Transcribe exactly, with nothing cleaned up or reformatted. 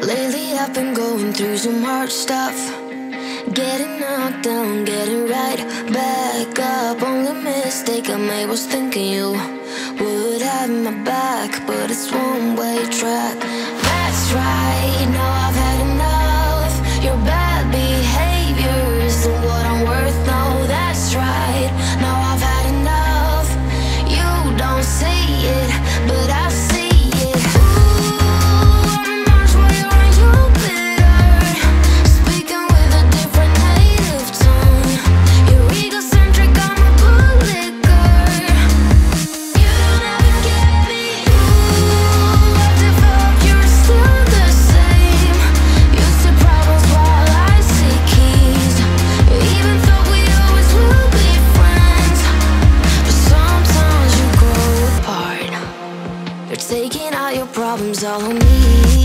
Lately I've been going through some hard stuff, getting knocked down, getting right back up. Only mistake I made was thinking you would have my back, but it's one-way track. That's right, now I've had enough. Your bad behavior isn't what I'm worth, no, that's right. Now I've had enough. You don't see it, but I see it. Ooh, I'm a Mars where on Jupiter, speaking with a different native tongue. You're egocentric, I'm a bootlicker. You never get me. Ooh, I developed, you're still the same. You see problems while I see keys. Even though we always will be friends, but sometimes you grow apart. You're taking out your problems all on me.